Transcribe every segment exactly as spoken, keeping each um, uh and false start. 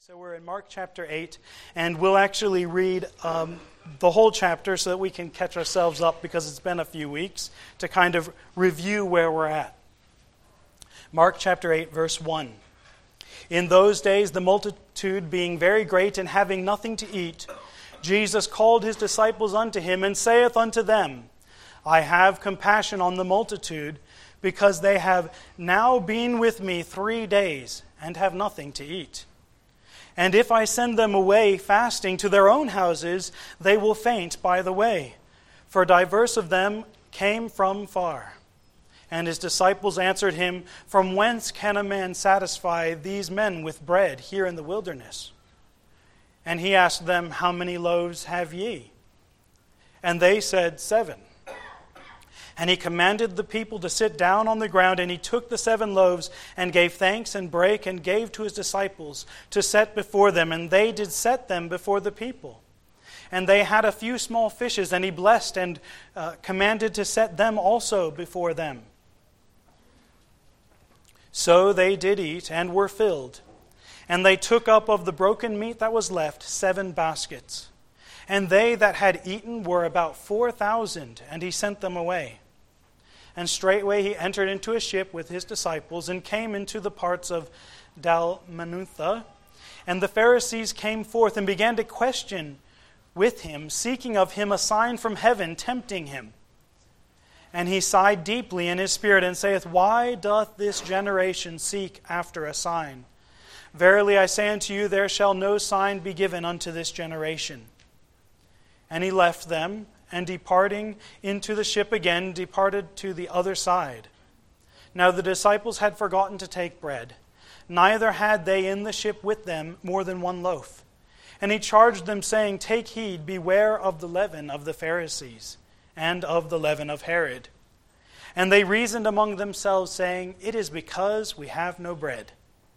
So we're in Mark chapter eight, and we'll actually read um, the whole chapter so that we can catch ourselves up, because it's been a few weeks, to kind of review where we're at. Mark chapter eight, verse one. In those days, the multitude being very great and having nothing to eat, Jesus called his disciples unto him, and saith unto them, I have compassion on the multitude, because they have now been with me three days, and have nothing to eat. And if I send them away fasting to their own houses, they will faint by the way. For divers of them came from far. And his disciples answered him, From whence can a man satisfy these men with bread here in the wilderness? And he asked them, How many loaves have ye? And they said, Seven. And he commanded the people to sit down on the ground, and he took the seven loaves, and gave thanks, and brake, and gave to his disciples to set before them, and they did set them before the people. And they had a few small fishes, and he blessed, and uh, commanded to set them also before them. So they did eat, and were filled. And they took up of the broken meat that was left seven baskets. And they that had eaten were about four thousand, and he sent them away. And straightway he entered into a ship with his disciples, and came into the parts of Dalmanutha. And the Pharisees came forth, and began to question with him, seeking of him a sign from heaven, tempting him. And he sighed deeply in his spirit, and saith, Why doth this generation seek after a sign? Verily I say unto you, there shall no sign be given unto this generation. And he left them, and departing into the ship again, departed to the other side. Now the disciples had forgotten to take bread, neither had they in the ship with them more than one loaf. And he charged them, saying, Take heed, beware of the leaven of the Pharisees, and of the leaven of Herod. And they reasoned among themselves, saying, It is because we have no bread.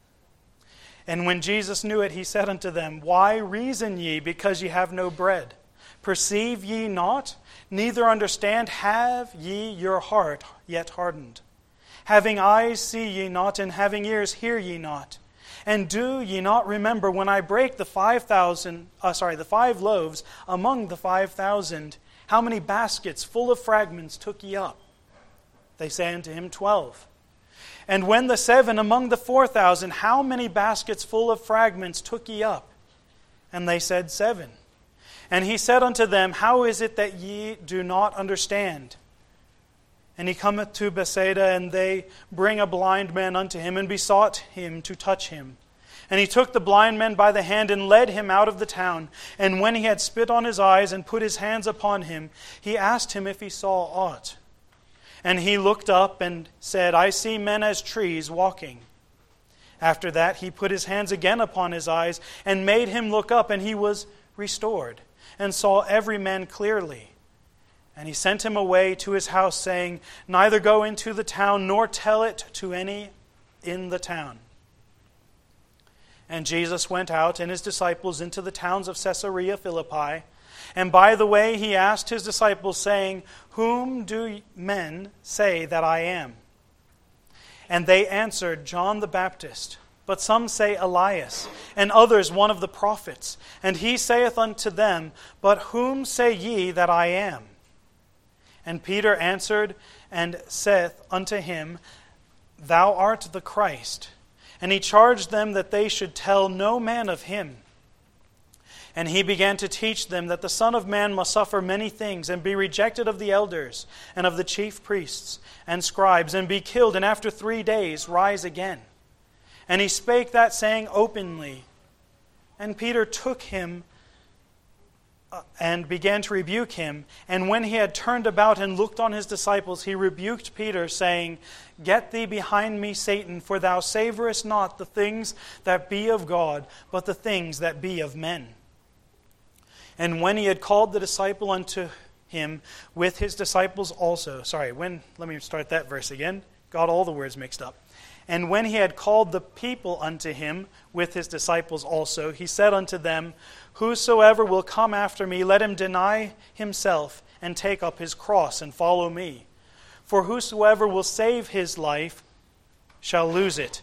And when Jesus knew it, he said unto them, Why reason ye, because ye have no bread? Perceive ye not, neither understand, have ye your heart yet hardened? Having eyes see ye not, and having ears hear ye not? And do ye not remember when I brake the five thousand, uh, sorry, the five loaves among the five thousand, how many baskets full of fragments took ye up? They say unto him, Twelve. And when the seven among the four thousand, how many baskets full of fragments took ye up? And they said, Seven. And he said unto them, How is it that ye do not understand? And he cometh to Bethsaida, and they bring a blind man unto him, and besought him to touch him. And he took the blind man by the hand, and led him out of the town. And when he had spit on his eyes, and put his hands upon him, he asked him if he saw aught. And he looked up, and said, I see men as trees walking. After that he put his hands again upon his eyes, and made him look up, and he was restored, and saw every man clearly. And he sent him away to his house, saying, Neither go into the town, nor tell it to any in the town. And Jesus went out, and his disciples, into the towns of Caesarea Philippi. And by the way he asked his disciples, saying, Whom do men say that I am? And they answered, John the Baptist. But some say Elias, and others one of the prophets. And he saith unto them, But whom say ye that I am? And Peter answered and saith unto him, Thou art the Christ. And he charged them that they should tell no man of him. And he began to teach them that the Son of Man must suffer many things, and be rejected of the elders, and of the chief priests and scribes, and be killed, and after three days rise again. And he spake that saying openly. And Peter took him uh, and began to rebuke him. And when he had turned about and looked on his disciples, he rebuked Peter, saying, Get thee behind me, Satan, for thou savorest not the things that be of God, but the things that be of men. And when he had called the disciple unto him with his disciples also, sorry, when, let me start that verse again. Got all the words mixed up. And when he had called the people unto him with his disciples also, he said unto them, Whosoever will come after me, let him deny himself, and take up his cross, and follow me. For whosoever will save his life shall lose it.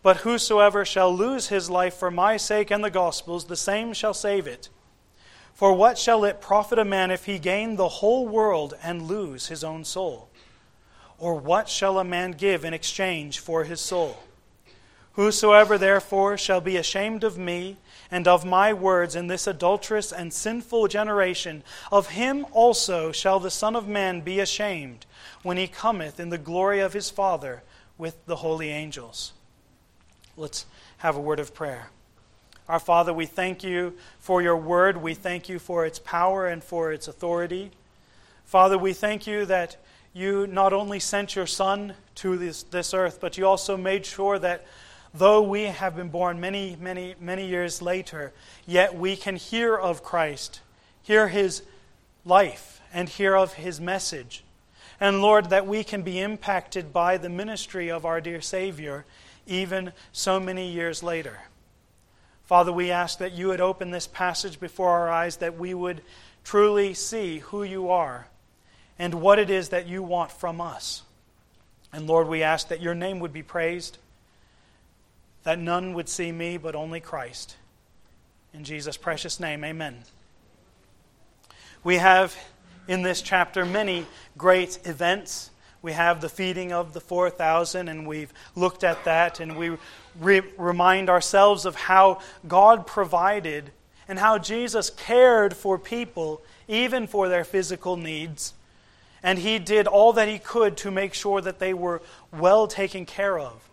But whosoever shall lose his life for my sake and the gospel's, the same shall save it. For what shall it profit a man if he gain the whole world and lose his own soul? Or what shall a man give in exchange for his soul? Whosoever therefore shall be ashamed of me and of my words in this adulterous and sinful generation, of him also shall the Son of Man be ashamed when he cometh in the glory of his Father with the holy angels. Let's have a word of prayer. Our Father, we thank you for your word. We thank you for its power and for its authority. Father, we thank you that you not only sent your Son to this, this earth, but you also made sure that though we have been born many, many, many years later, yet we can hear of Christ, hear his life, and hear of his message. And Lord, that we can be impacted by the ministry of our dear Savior, even so many years later. Father, we ask that you would open this passage before our eyes, that we would truly see who you are and what it is that you want from us. And Lord, we ask that your name would be praised, that none would see me but only Christ. In Jesus' precious name, amen. We have in this chapter many great events. We have the feeding of the four thousand, and we've looked at that, and we re- remind ourselves of how God provided and how Jesus cared for people, even for their physical needs. And he did all that he could to make sure that they were well taken care of.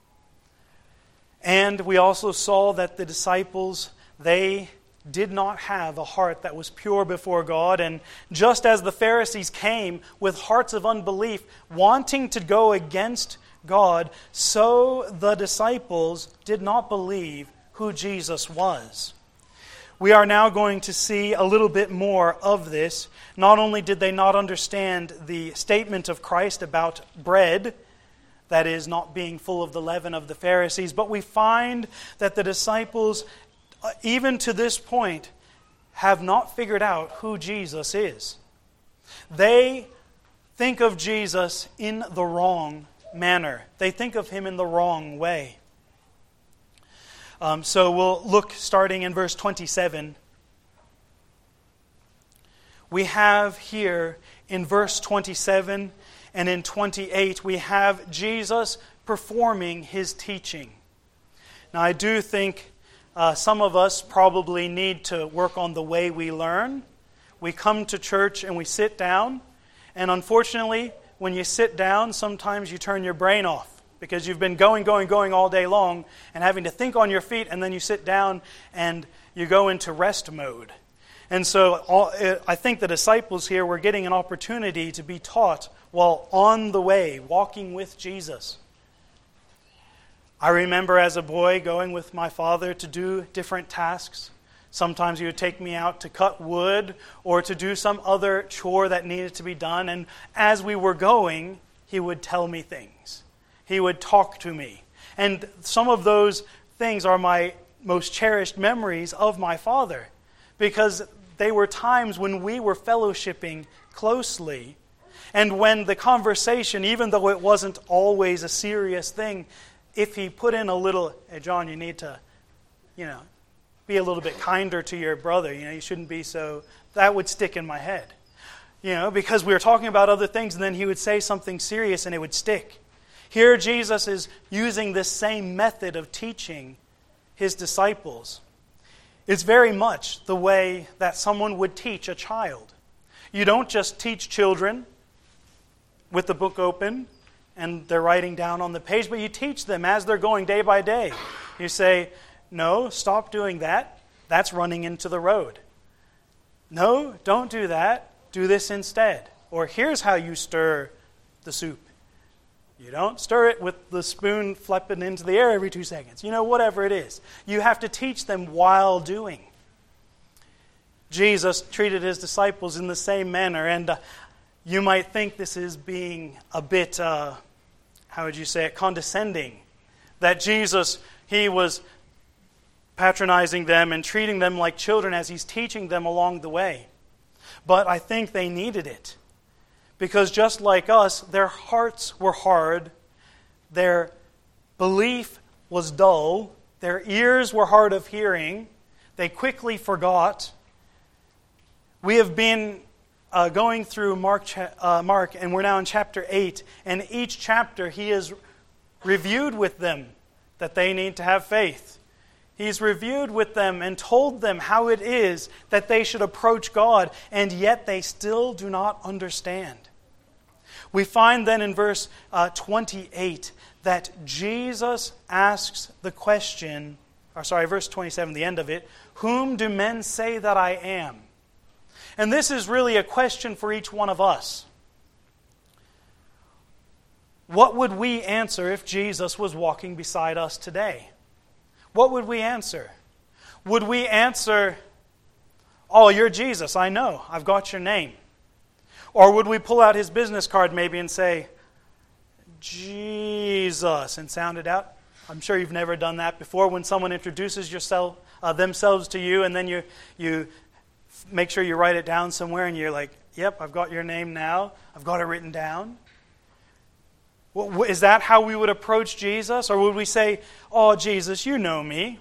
And we also saw that the disciples, they did not have a heart that was pure before God. And just as the Pharisees came with hearts of unbelief, wanting to go against God, so the disciples did not believe who Jesus was. We are now going to see a little bit more of this. Not only did they not understand the statement of Christ about bread, that is, not being full of the leaven of the Pharisees, but we find that the disciples, even to this point, have not figured out who Jesus is. They think of Jesus in the wrong manner. They think of him in the wrong way. Um, so we'll look starting in verse twenty-seven. We have here in verse twenty-seven and in twenty-eight, we have Jesus performing his teaching. Now, I do think uh, some of us probably need to work on the way we learn. We come to church and we sit down, and unfortunately, when you sit down, sometimes you turn your brain off because you've been going, going, going all day long and having to think on your feet, and then you sit down and you go into rest mode. And so all, I think the disciples here were getting an opportunity to be taught while on the way, walking with Jesus. I remember as a boy going with my father to do different tasks. Sometimes he would take me out to cut wood or to do some other chore that needed to be done. And as we were going, he would tell me things. He would talk to me. And some of those things are my most cherished memories of my father, because they were times when we were fellowshipping closely, and when the conversation, even though it wasn't always a serious thing, if he put in a little, hey John, you need to, you know, be a little bit kinder to your brother, you know, you shouldn't be so, that would stick in my head. You know, because we were talking about other things, and then he would say something serious and it would stick. Here Jesus is using this same method of teaching his disciples. It's very much the way that someone would teach a child. You don't just teach children with the book open and they're writing down on the page, but you teach them as they're going day by day. You say, no, stop doing that. That's running into the road. No, don't do that. Do this instead. Or here's how you stir the soup. You don't stir it with the spoon flipping into the air every two seconds. You know, whatever it is. You have to teach them while doing. Jesus treated his disciples in the same manner, and uh, you might think this is being a bit, uh, how would you say it, condescending. That Jesus, he was patronizing them and treating them like children as he's teaching them along the way. But I think they needed it. Because just like us, their hearts were hard. Their belief was dull. Their ears were hard of hearing. They quickly forgot. We have been uh, going through Mark, cha- uh, Mark, and we're now in chapter eight. And each chapter, he has reviewed with them that they need to have faith. He's reviewed with them and told them how it is that they should approach God, and yet they still do not understand. We find then in verse uh, twenty-eight that Jesus asks the question, or sorry, verse twenty-seven, the end of it, "Whom do men say that I am?" And this is really a question for each one of us. What would we answer if Jesus was walking beside us today? What would we answer? Would we answer, "Oh, you're Jesus, I know, I've got your name"? Or would we pull out his business card maybe and say, "Jesus," and sound it out? I'm sure you've never done that before. When someone introduces yourself, uh, themselves to you, and then you you make sure you write it down somewhere, and you're like, "Yep, I've got your name now. I've got it written down." Well, is that how we would approach Jesus? Or would we say, "Oh, Jesus, you know me"?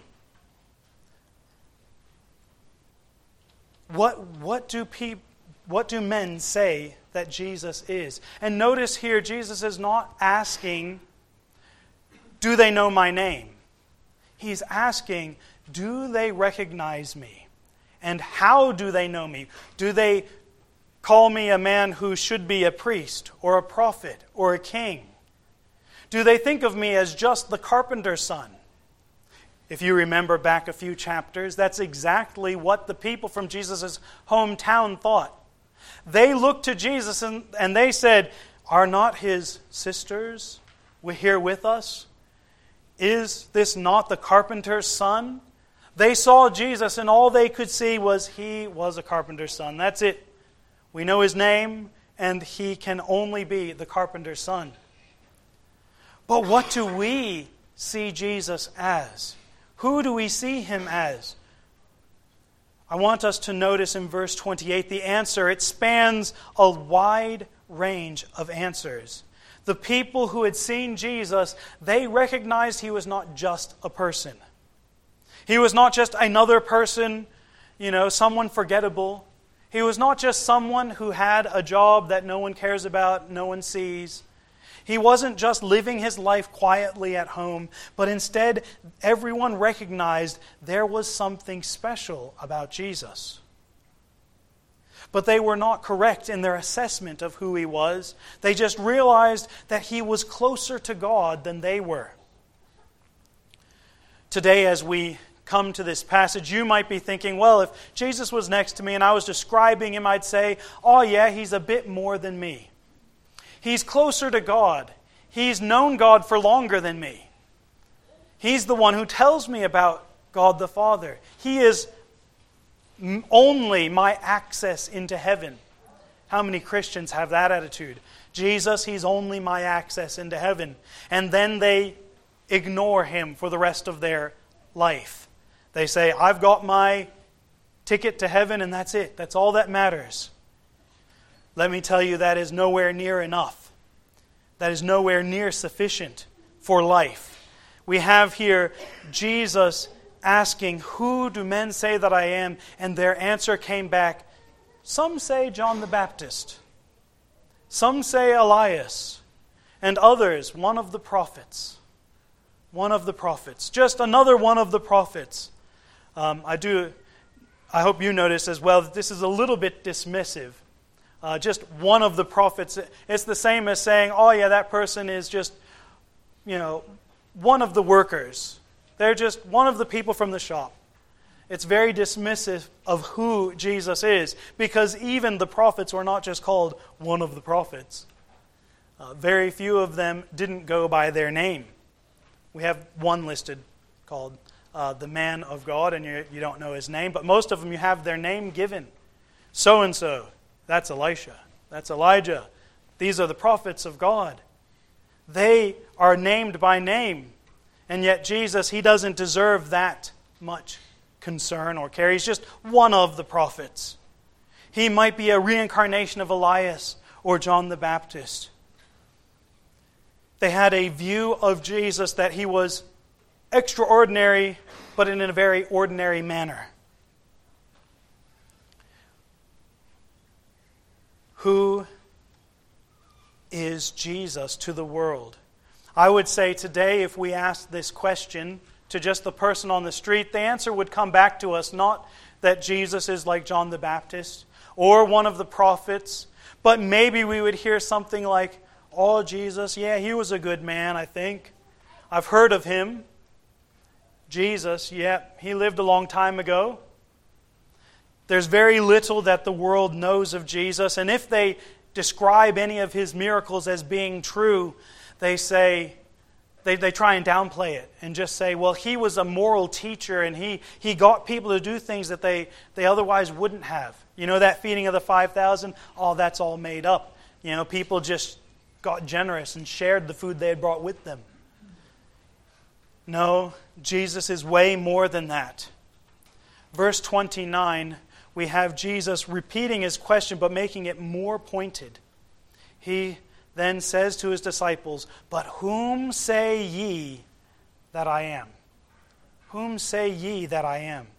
What what do people What do men say that Jesus is? And notice here, Jesus is not asking, "Do they know my name?" He's asking, "Do they recognize me? And how do they know me? Do they call me a man who should be a priest or a prophet or a king? Do they think of me as just the carpenter's son?" If you remember back a few chapters, that's exactly what the people from Jesus' hometown thought. They looked to Jesus and, and they said, "Are not his sisters here with us? Is this not the carpenter's son?" They saw Jesus and all they could see was he was a carpenter's son. That's it. We know his name and he can only be the carpenter's son. But what do we see Jesus as? Who do we see him as? I want us to notice in verse twenty-eight the answer. It spans a wide range of answers. The people who had seen Jesus, they recognized he was not just a person. He was not just another person, you know, someone forgettable. He was not just someone who had a job that no one cares about, no one sees. He wasn't just living his life quietly at home, but instead everyone recognized there was something special about Jesus. But they were not correct in their assessment of who he was. They just realized that he was closer to God than they were. Today, as we come to this passage, you might be thinking, well, if Jesus was next to me and I was describing him, I'd say, "Oh yeah, he's a bit more than me. He's closer to God. He's known God for longer than me. He's the one who tells me about God the Father. He is only my access into heaven." How many Christians have that attitude? Jesus, he's only my access into heaven. And then they ignore him for the rest of their life. They say, "I've got my ticket to heaven and that's it. That's all that matters." Let me tell you, that is nowhere near enough. That is nowhere near sufficient for life. We have here Jesus asking, "Who do men say that I am?" And their answer came back, "Some say John the Baptist. Some say Elias. And others, one of the prophets." One of the prophets. Just another one of the prophets. Um, I do. I hope you notice as well that this is a little bit dismissive. Uh, just one of the prophets. It's the same as saying, "Oh yeah, that person is just, you know, one of the workers. They're just one of the people from the shop." It's very dismissive of who Jesus is, because even the prophets were not just called one of the prophets. Uh, very few of them didn't go by their name. We have one listed called uh, the man of God, and you, you don't know his name, but most of them you have their name given. So-and-so. That's Elisha. That's Elijah. These are the prophets of God. They are named by name. And yet Jesus, he doesn't deserve that much concern or care. He's just one of the prophets. He might be a reincarnation of Elias or John the Baptist. They had a view of Jesus that he was extraordinary, but in a very ordinary manner. Who is Jesus to the world? I would say today, if we asked this question to just the person on the street, the answer would come back to us not that Jesus is like John the Baptist or one of the prophets, but maybe we would hear something like, "Oh, Jesus, yeah, he was a good man, I think. I've heard of him. Jesus, yeah, he lived a long time ago." There's very little that the world knows of Jesus, and if they describe any of his miracles as being true, they say, they, they try and downplay it and just say, well, he was a moral teacher and he, he got people to do things that they, they otherwise wouldn't have. You know, that feeding of the five thousand, oh, that's all made up. You know, people just got generous and shared the food they had brought with them. No, Jesus is way more than that. Verse twenty-nine, we have Jesus repeating his question but making it more pointed. He then says to his disciples, "But whom say ye that I am?" Whom say ye that I am?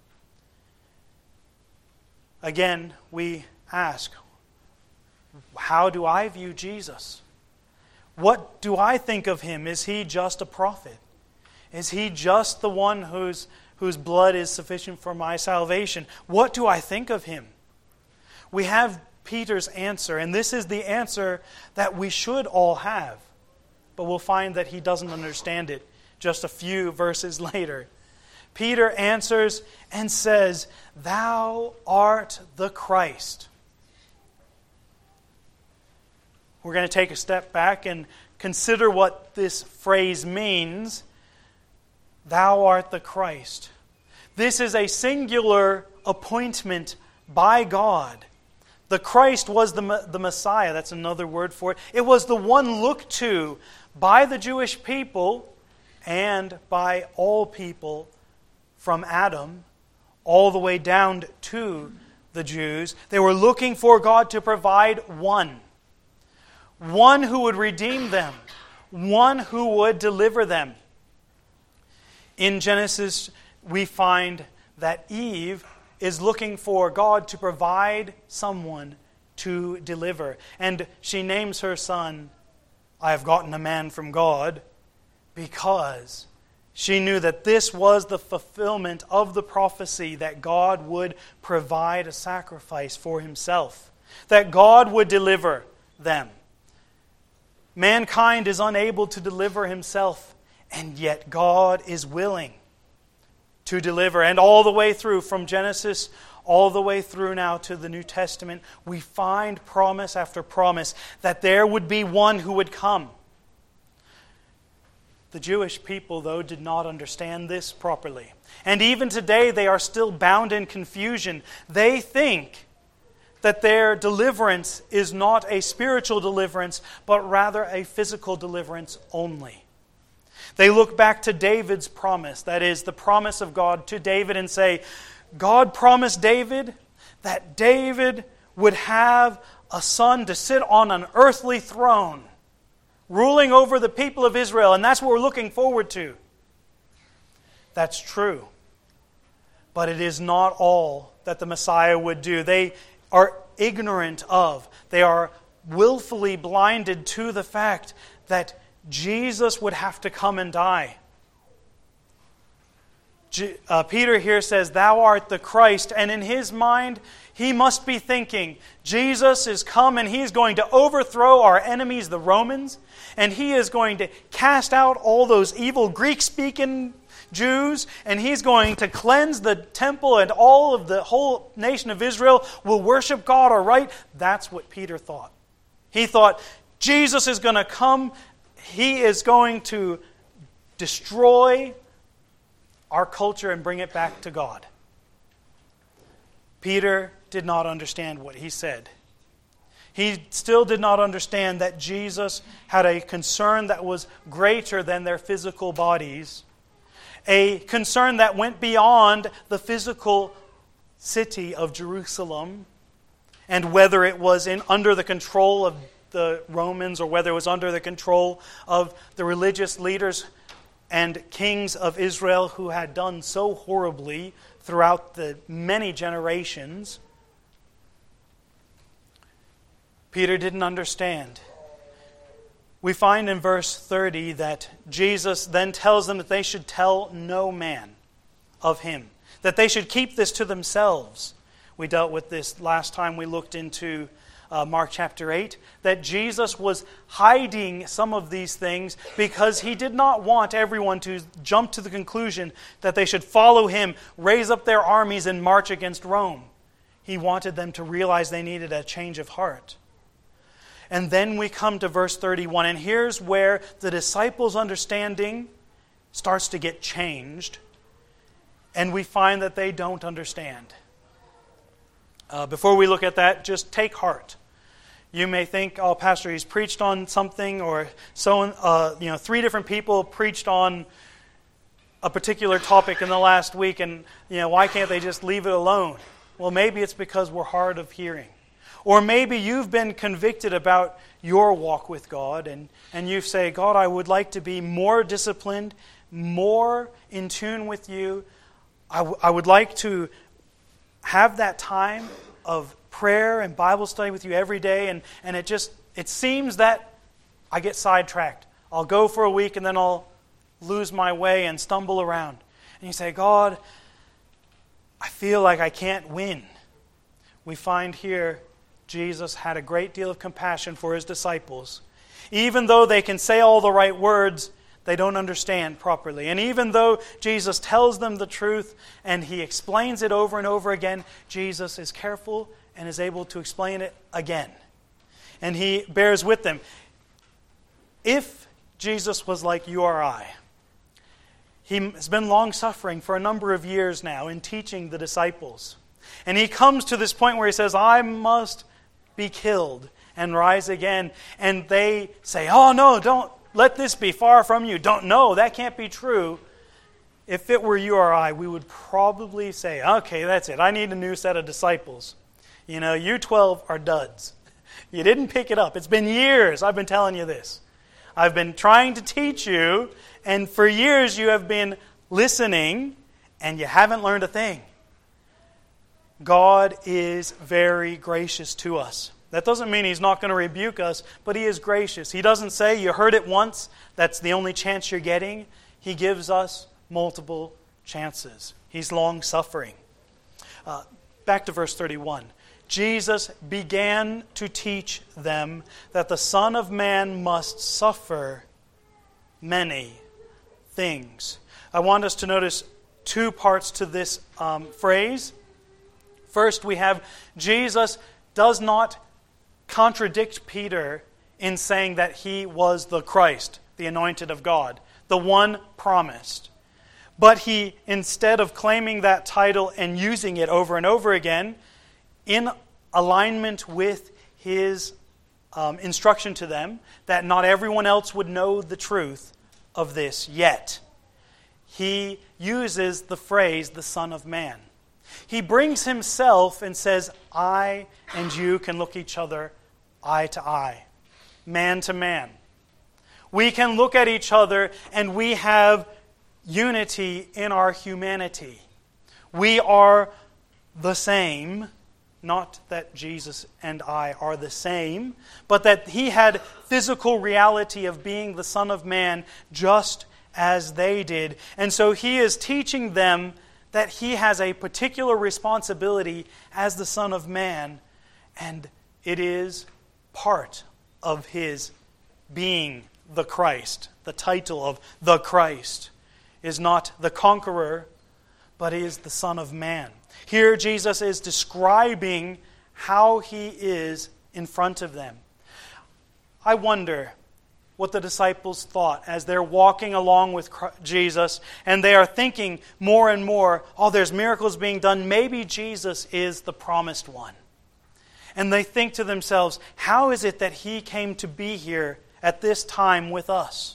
Again, we ask, how do I view Jesus? What do I think of him? Is he just a prophet? Is he just the one whose, whose blood is sufficient for my salvation? What do I think of him? We have Peter's answer, and this is the answer that we should all have. But we'll find that he doesn't understand it just a few verses later. Peter answers and says, "Thou art the Christ." We're going to take a step back and consider what this phrase means. Thou art the Christ. This is a singular appointment by God. The Christ was the, the Messiah. That's another word for it. It was the one looked to by the Jewish people and by all people from Adam all the way down to the Jews. They were looking for God to provide one. One who would redeem them. One who would deliver them. In Genesis, we find that Eve is looking for God to provide someone to deliver. And she names her son, "I have gotten a man from God," because she knew that this was the fulfillment of the prophecy that God would provide a sacrifice for himself, that God would deliver them. Mankind is unable to deliver himself, and yet God is willing to deliver. And all the way through, from Genesis all the way through now to the New Testament, we find promise after promise that there would be one who would come. The Jewish people, though, did not understand this properly. And even today, they are still bound in confusion. They think that their deliverance is not a spiritual deliverance, but rather a physical deliverance only. They look back to David's promise, that is, the promise of God to David, and say, God promised David that David would have a son to sit on an earthly throne, ruling over the people of Israel, and that's what we're looking forward to. That's true. But it is not all that the Messiah would do. They are ignorant of, they are willfully blinded to the fact that Jesus would have to come and die. G- uh, Peter here says, "Thou art the Christ," and in his mind, he must be thinking, Jesus is come and he's going to overthrow our enemies, the Romans, and he is going to cast out all those evil Greek-speaking Jews, and he's going to cleanse the temple, and all of the whole nation of Israel will worship God, all right? That's what Peter thought. He thought, Jesus is going to come. He is going to destroy our culture and bring it back to God. Peter did not understand what he said. He still did not understand that Jesus had a concern that was greater than their physical bodies, a concern that went beyond the physical city of Jerusalem, and whether it was in under the control of the Romans or whether it was under the control of the religious leaders, and kings of Israel who had done so horribly throughout the many generations. Peter didn't understand. We find in verse thirty that Jesus then tells them that they should tell no man of him, that they should keep this to themselves. We dealt with this last time we looked into uh, Mark chapter eight, that Jesus was hiding some of these things because he did not want everyone to jump to the conclusion that they should follow him, raise up their armies, and march against Rome. He wanted them to realize they needed a change of heart. And then we come to verse thirty-one, and here's where the disciples' understanding starts to get changed, and we find that they don't understand. Uh, before we look at that, just take heart. You may think, oh, Pastor, he's preached on something, or so. Uh, you know, three different people preached on a particular topic in the last week, and you know, why can't they just leave it alone? Well, maybe it's because we're hard of hearing. Or maybe you've been convicted about your walk with God, and, and you say, God, I would like to be more disciplined, more in tune with you. I, w- I would like to have that time of prayer and Bible study with you every day, and, and it just, it seems that I get sidetracked. I'll go for a week and then I'll lose my way and stumble around. And you say, God, I feel like I can't win. We find here Jesus had a great deal of compassion for his disciples. Even though they can say all the right words, they don't understand properly. And even though Jesus tells them the truth and he explains it over and over again, Jesus is careful and is able to explain it again. And he bears with them. If Jesus was like you or I, he has been long-suffering for a number of years now in teaching the disciples. And he comes to this point where he says, I must be killed and rise again. And they say, oh no, don't let this be far from you. Don't know, that can't be true. If it were you or I, we would probably say, okay, that's it. I need a new set of disciples. You know, you twelve are duds. You didn't pick it up. It's been years I've been telling you this. I've been trying to teach you, and for years you have been listening, and you haven't learned a thing. God is very gracious to us. That doesn't mean He's not going to rebuke us, but He is gracious. He doesn't say, you heard it once, that's the only chance you're getting. He gives us multiple chances. He's long-suffering. Uh, back to verse thirty-one. Jesus began to teach them that the Son of Man must suffer many things. I want us to notice two parts to this um, phrase. First, we have Jesus does not contradict Peter in saying that he was the Christ, the anointed of God, the one promised. But he, instead of claiming that title and using it over and over again, in alignment with his um, instruction to them, that not everyone else would know the truth of this yet, he uses the phrase, the Son of Man. He brings himself and says, I and you can look each other eye to eye, man to man. We can look at each other and we have unity in our humanity. We are the same, not that Jesus and I are the same, but that He had physical reality of being the Son of Man just as they did. And so He is teaching them that He has a particular responsibility as the Son of Man, and it is part of His being the Christ. The title of the Christ is not the conqueror, but He is the Son of Man. Here Jesus is describing how He is in front of them. I wonder what the disciples thought as they're walking along with Jesus and they are thinking more and more, oh, there's miracles being done. Maybe Jesus is the promised one. And they think to themselves, how is it that He came to be here at this time with us?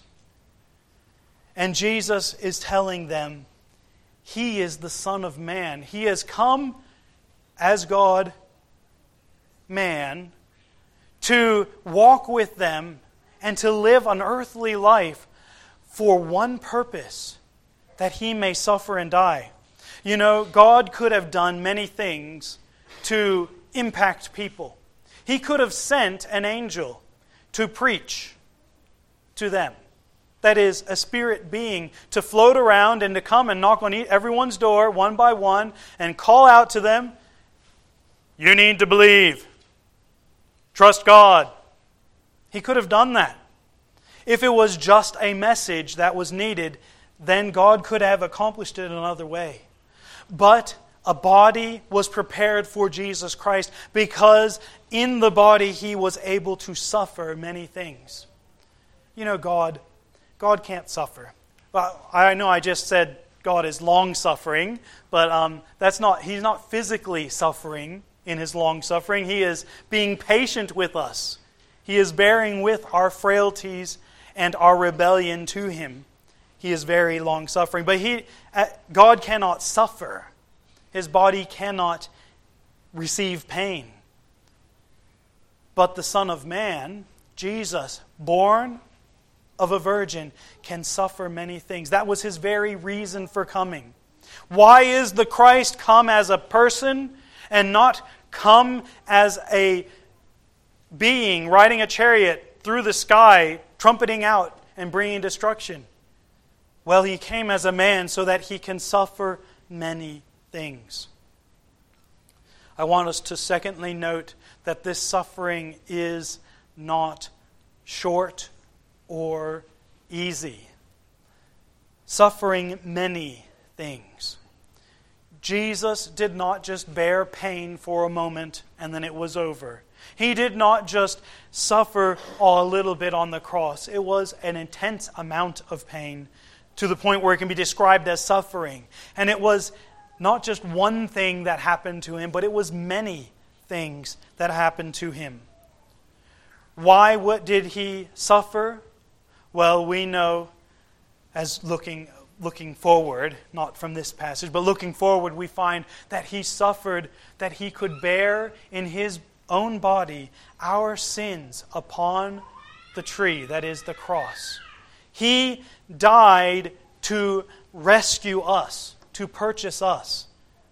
And Jesus is telling them, He is the Son of Man. He has come as God, man, to walk with them and to live an earthly life for one purpose, that he may suffer and die. You know, God could have done many things to impact people. He could have sent an angel to preach to them. That is, a spirit being to float around and to come and knock on everyone's door one by one and call out to them, "You need to believe. Trust God." He could have done that. If it was just a message that was needed, then God could have accomplished it another way. But a body was prepared for Jesus Christ because in the body He was able to suffer many things. You know, God, God can't suffer. Well, I know I just said God is long-suffering, but um, that's not. He's not physically suffering in His long-suffering. He is being patient with us. He is bearing with our frailties and our rebellion to Him. He is very long-suffering. But he, God cannot suffer. His body cannot receive pain. But the Son of Man, Jesus, born of a virgin, can suffer many things. That was His very reason for coming. Why is the Christ come as a person and not come as a being riding a chariot through the sky, trumpeting out and bringing destruction? Well, He came as a man so that He can suffer many things. I want us to secondly note that this suffering is not short or easy. Suffering many things. Jesus did not just bear pain for a moment and then it was over. He did not just suffer a little bit on the cross. It was an intense amount of pain to the point where it can be described as suffering. And it was not just one thing that happened to Him, but it was many things that happened to Him. Why what did He suffer? Well, we know, as looking looking forward, not from this passage, but looking forward, we find that He suffered that He could bear in His own body our sins upon the tree, that is the cross. He died to rescue us, to purchase us.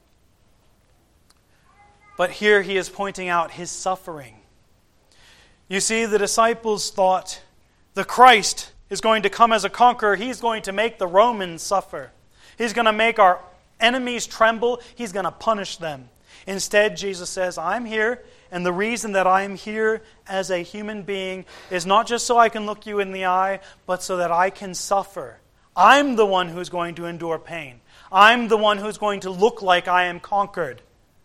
But here He is pointing out His suffering. You see, the disciples thought the Christ is going to come as a conqueror. He's going to make the Romans suffer. He's going to make our enemies tremble. He's going to punish them. Instead, Jesus says, I'm here, and the reason that I am here as a human being is not just so I can look you in the eye, but so that I can suffer. I'm the one who's going to endure pain. I'm the one who's going to look like I am conquered.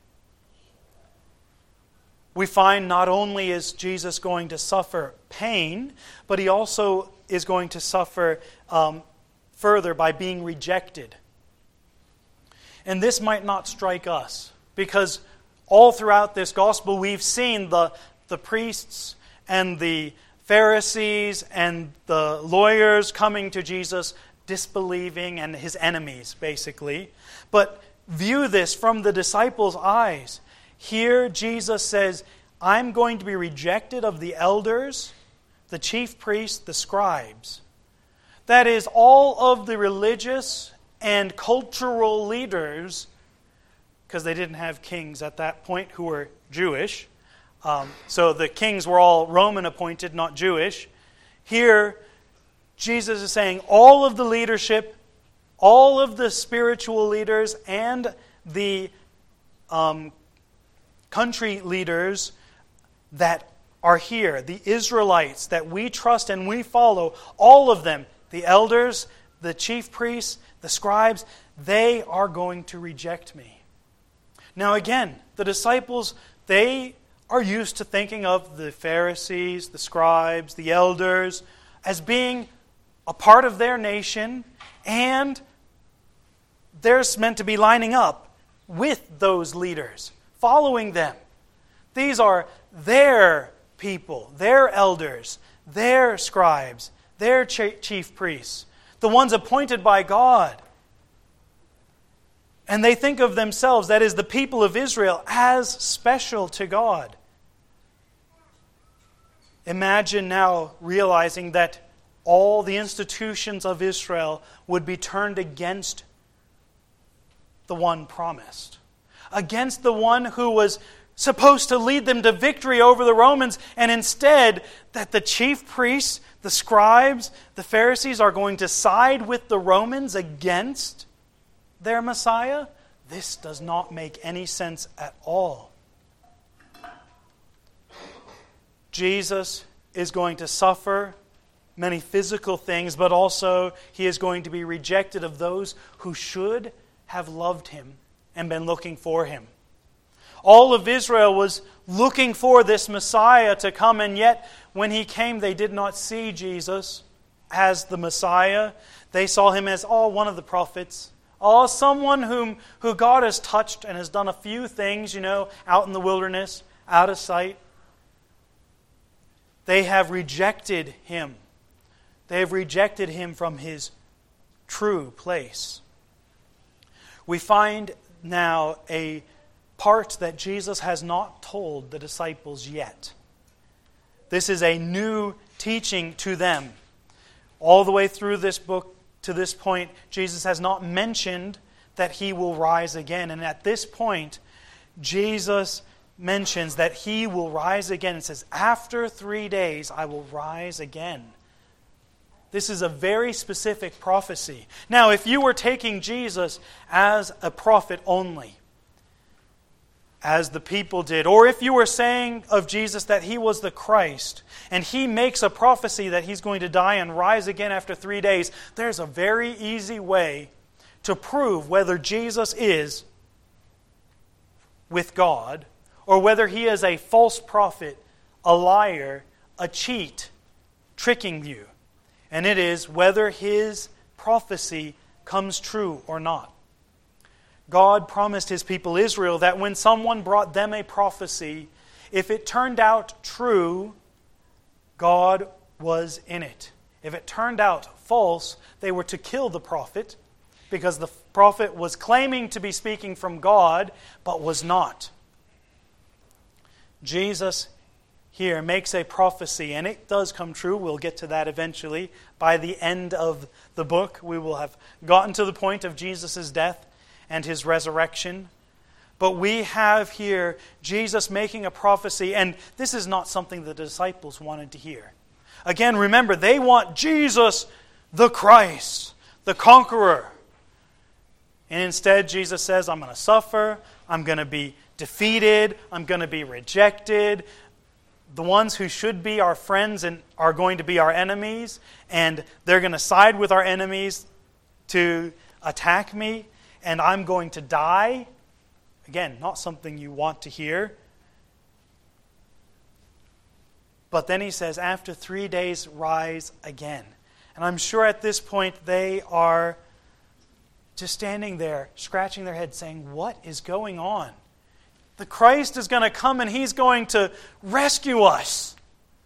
We find not only is Jesus going to suffer pain, but He also is going to suffer um, further by being rejected. And this might not strike us, because all throughout this gospel we've seen the, the priests and the Pharisees and the lawyers coming to Jesus disbelieving, and His enemies, basically. But view this from the disciples' eyes. Here Jesus says, I'm going to be rejected of the elders, the chief priests, the scribes. That is, all of the religious and cultural leaders, because they didn't have kings at that point who were Jewish. Um, so the kings were all Roman appointed, not Jewish. Here, Jesus is saying all of the leadership, all of the spiritual leaders, and the um, country leaders that are here, the Israelites that we trust and we follow, all of them, the elders, the chief priests, the scribes, they are going to reject me. Now again, the disciples, they are used to thinking of the Pharisees, the scribes, the elders, as being a part of their nation, and they're meant to be lining up with those leaders, following them. These are their people, their elders, their scribes, their chief priests, the ones appointed by God. And they think of themselves, that is the people of Israel, as special to God. Imagine now realizing that all the institutions of Israel would be turned against the one promised, against the one who was supposed to lead them to victory over the Romans, and instead that the chief priests, the scribes, the Pharisees are going to side with the Romans against their Messiah. This does not make any sense at all. Jesus is going to suffer many physical things, but also He is going to be rejected of those who should have loved Him and been looking for Him. All of Israel was looking for this Messiah to come, and yet when He came, they did not see Jesus as the Messiah. They saw Him as, oh, one of the prophets. Oh, someone whom who God has touched and has done a few things, you know, out in the wilderness, out of sight. They have rejected Him. They have rejected Him from His true place. We find now a part that Jesus has not told the disciples yet. This is a new teaching to them. All the way through this book to this point, Jesus has not mentioned that He will rise again. And at this point, Jesus mentions that He will rise again and says, after three days I will rise again. This is a very specific prophecy. Now, if you were taking Jesus as a prophet only, as the people did, or if you were saying of Jesus that He was the Christ, and He makes a prophecy that He's going to die and rise again after three days, there's a very easy way to prove whether Jesus is with God, or whether He is a false prophet, a liar, a cheat, tricking you. And it is whether His prophecy comes true or not. God promised His people Israel that when someone brought them a prophecy, if it turned out true, God was in it. If it turned out false, they were to kill the prophet, because the prophet was claiming to be speaking from God, but was not. Jesus here makes a prophecy, and it does come true. We'll get to that eventually. By the end of the book, we will have gotten to the point of Jesus' death and His resurrection. But we have here Jesus making a prophecy, and this is not something the disciples wanted to hear. Again, remember, they want Jesus, the Christ, the conqueror. And instead, Jesus says, I'm going to suffer, I'm going to be defeated, I'm going to be rejected. The ones who should be our friends and are going to be our enemies, and they're going to side with our enemies to attack me, and I'm going to die. Again, not something you want to hear. But then He says, after three days, rise again. And I'm sure at this point they are just standing there, scratching their head, saying, what is going on? The Christ is going to come and He's going to rescue us.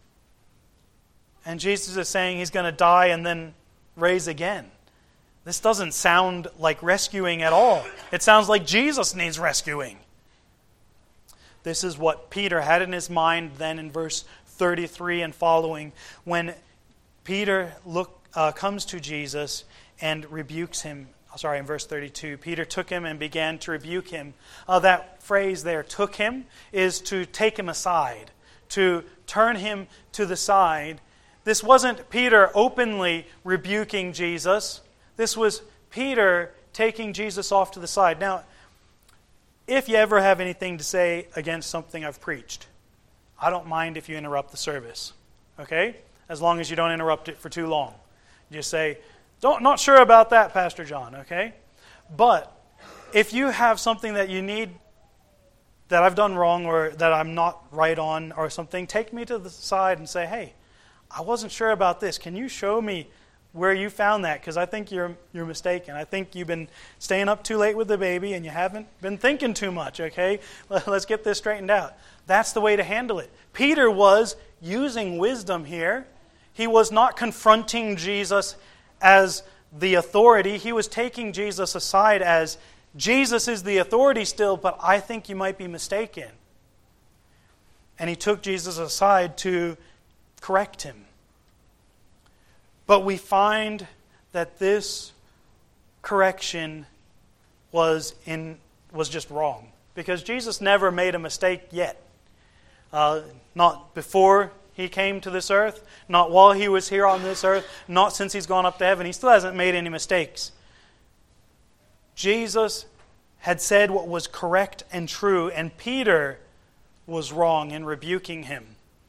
And Jesus is saying He's going to die and then raise again. This doesn't sound like rescuing at all. It sounds like Jesus needs rescuing. This is what Peter had in his mind then in verse thirty-three and following, when Peter look, uh, comes to Jesus and rebukes Him. Sorry, in verse thirty-two, Peter took Him and began to rebuke Him. Uh, that phrase there, took Him, is to take Him aside, to turn Him to the side. This wasn't Peter openly rebuking Jesus. This was Peter taking Jesus off to the side. Now, if you ever have anything to say against something I've preached, I don't mind if you interrupt the service, okay? As long as you don't interrupt it for too long. Just say, Don't, not sure about that, Pastor John, okay? But if you have something that you need that I've done wrong or that I'm not right on or something, take me to the side and say, hey, I wasn't sure about this. Can you show me where you found that? Because I think you're you're mistaken. I think you've been staying up too late with the baby and you haven't been thinking too much, okay? Let's get this straightened out. That's the way to handle it. Peter was using wisdom here. He was not confronting Jesus as the authority. He was taking Jesus aside as, Jesus is the authority still, but I think you might be mistaken. And he took Jesus aside to correct him. But we find that this correction was in was just wrong, because Jesus never made a mistake yet. Uh, not before He came to this earth, not while He was here on this earth, not since He's gone up to heaven. He still hasn't made any mistakes. Jesus had said what was correct and true, and Peter was wrong in rebuking Him.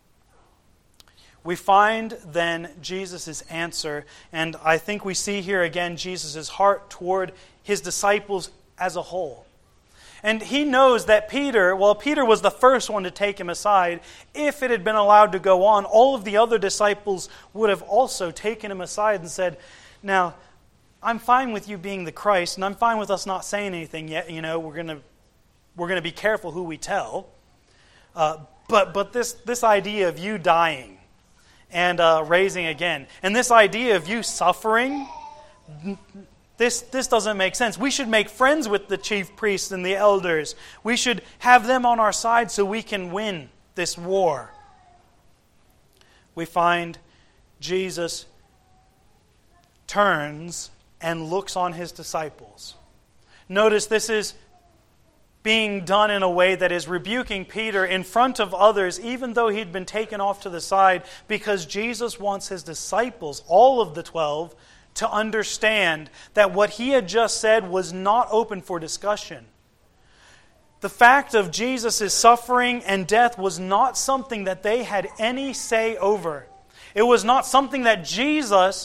We find then Jesus' answer, and I think we see here again Jesus' heart toward His disciples as a whole. And He knows that Peter, well, Peter was the first one to take Him aside. If it had been allowed to go on, all of the other disciples would have also taken Him aside and said, now, I'm fine with you being the Christ, and I'm fine with us not saying anything yet. You know, we're going to we're going to be careful who we tell. Uh, but but this this idea of you dying and uh, raising again, and this idea of you suffering, this this doesn't make sense. We should make friends with the chief priests and the elders. We should have them on our side so we can win this war. We find Jesus turns and looks on His disciples. Notice this is being done in a way that is rebuking Peter in front of others, even though he'd been taken off to the side, because Jesus wants His disciples, all of the twelve, to understand that what He had just said was not open for discussion. The fact of Jesus' suffering and death was not something that they had any say over. It was not something that Jesus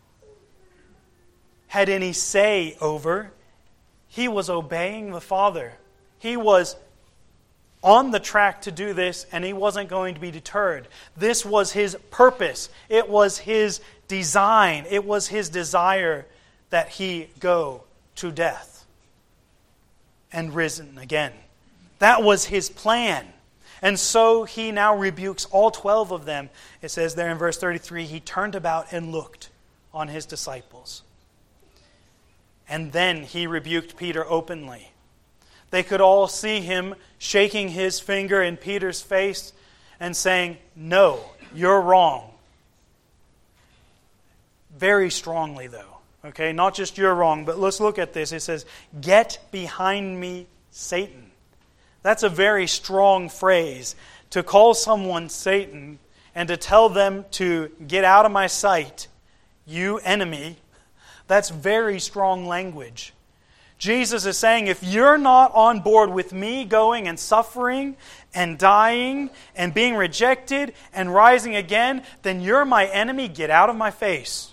had any say over. He was obeying the Father. He was on the track to do this, and He wasn't going to be deterred. This was His purpose. It was His design. It was His desire that He go to death and risen again. That was His plan. And so He now rebukes all twelve of them. It says there in verse thirty-three, He turned about and looked on His disciples. And then He rebuked Peter openly. They could all see Him shaking His finger in Peter's face and saying, no, you're wrong. Very strongly, though. Okay, not just you're wrong, but let's look at this. It says, get behind me, Satan. That's a very strong phrase. To call someone Satan and to tell them to get out of my sight, you enemy, that's very strong language. Jesus is saying, if you're not on board with me going and suffering and dying and being rejected and rising again, then you're my enemy. Get out of my face.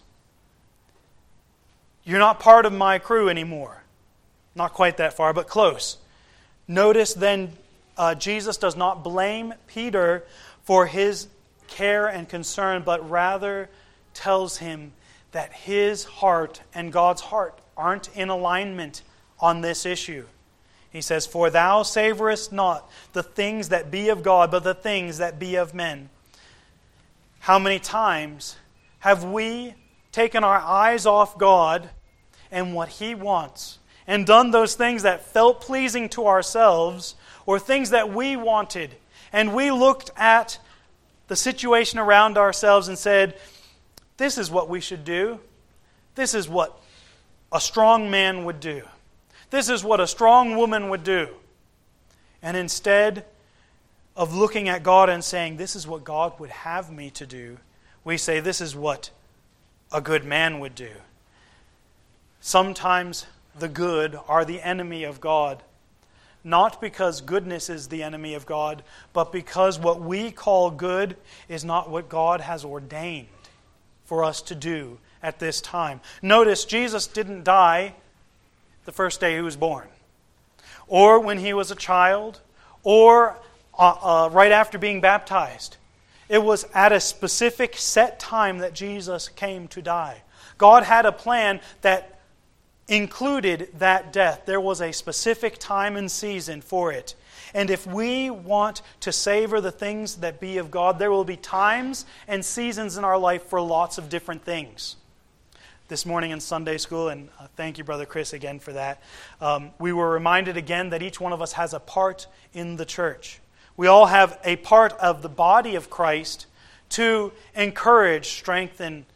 You're not part of my crew anymore. Not quite that far, but close. Notice then, uh, Jesus does not blame Peter for his care and concern, but rather tells him that his heart and God's heart aren't in alignment on this issue. He says, for thou savorest not the things that be of God, but the things that be of men. How many times have we taken our eyes off God and what He wants and done those things that felt pleasing to ourselves or things that we wanted, and we looked at the situation around ourselves and said, this is what we should do. This is what a strong man would do. This is what a strong woman would do. And instead of looking at God and saying, this is what God would have me to do, we say, this is what a good man would do. Sometimes the good are the enemy of God. Not because goodness is the enemy of God, but because what we call good is not what God has ordained for us to do at this time. Notice, Jesus didn't die the first day He was born, or when He was a child, or uh, uh, right after being baptized. It was at a specific set time that Jesus came to die. God had a plan that included that death. There was a specific time and season for it. And if we want to savor the things that be of God, there will be times and seasons in our life for lots of different things. This morning in Sunday school, and thank you, Brother Chris, again for that, um, we were reminded again that each one of us has a part in the church. We all have a part of the body of Christ to encourage, strengthen,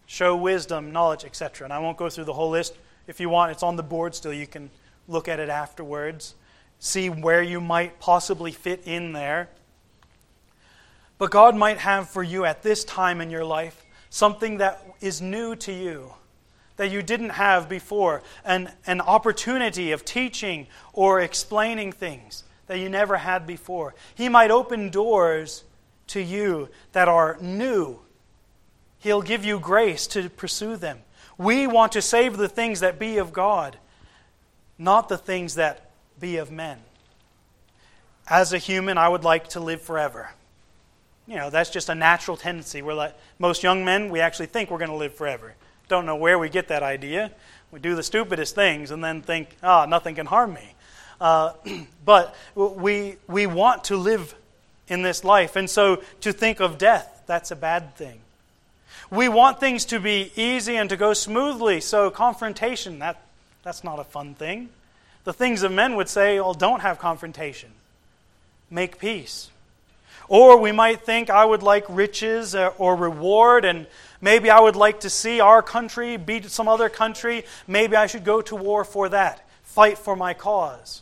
show wisdom, knowledge, et cetera. And I won't go through the whole list. If you want, it's on the board still. You can look at it afterwards, see where you might possibly fit in there. But God might have for you at this time in your life something that is new to you, that you didn't have before, an, an opportunity of teaching or explaining things that you never had before. He might open doors to you that are new. He'll give you grace to pursue them. We want to save the things that be of God, not the things that be of men. As a human, I would like to live forever. You know, that's just a natural tendency. We're like most young men, we actually think we're going to live forever. Don't know where we get that idea. We do the stupidest things and then think, ah, oh, nothing can harm me. Uh, but we we want to live in this life, and so to think of death, that's a bad thing. We want things to be easy and to go smoothly, so confrontation, that that's not a fun thing. The things of men would say, well, don't have confrontation. Make peace. Or we might think, I would like riches or reward, and maybe I would like to see our country beat some other country. Maybe I should go to war for that. Fight for my cause.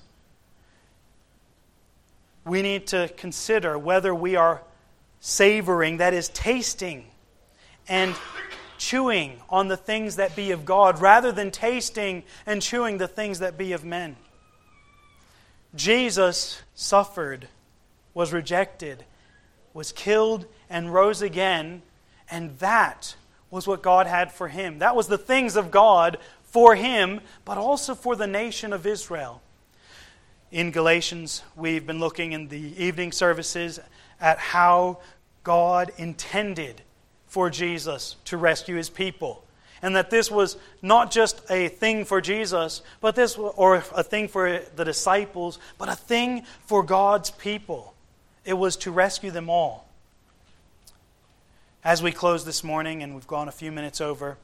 We need to consider whether we are savoring, that is, tasting and chewing on the things that be of God, rather than tasting and chewing the things that be of men. Jesus suffered, was rejected, was killed, and rose again, and that was what God had for him. That was the things of God for him, but also for the nation of Israel. In Galatians, we've been looking in the evening services at how God intended for Jesus to rescue his people. And that this was not just a thing for Jesus, but this or a thing for the disciples, but a thing for God's people. It was to rescue them all. As we close this morning, and we've gone a few minutes over,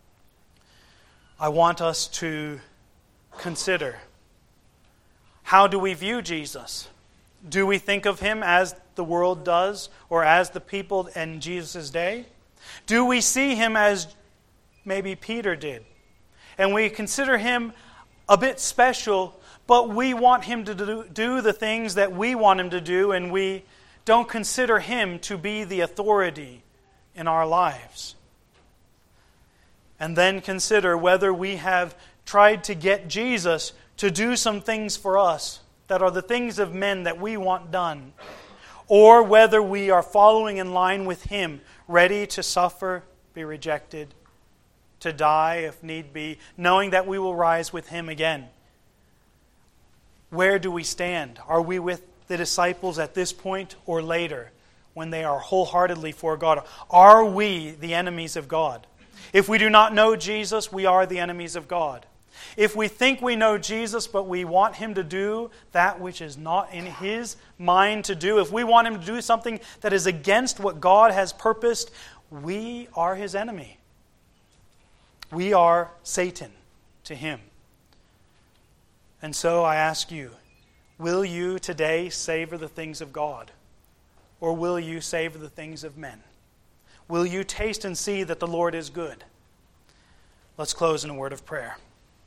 I want us to consider, how do we view Jesus? Do we think of him as the world does, or as the people in Jesus' day? Do we see him as maybe Peter did? And we consider him a bit special, but we want him to do, do the things that we want him to do, and we don't consider him to be the authority in our lives. And then consider whether we have tried to get Jesus to do some things for us that are the things of men that we want done, or whether we are following in line with him, ready to suffer, be rejected, to die if need be, knowing that we will rise with him again. Where do we stand? Are we with the disciples at this point or later, when they are wholeheartedly for God? Are we the enemies of God? If we do not know Jesus, we are the enemies of God. If we think we know Jesus, but we want him to do that which is not in his mind to do, if we want him to do something that is against what God has purposed, we are his enemy. We are Satan to him. And so I ask you, will you today savor the things of God? Or will you savor the things of men? Will you taste and see that the Lord is good? Let's close in a word of prayer.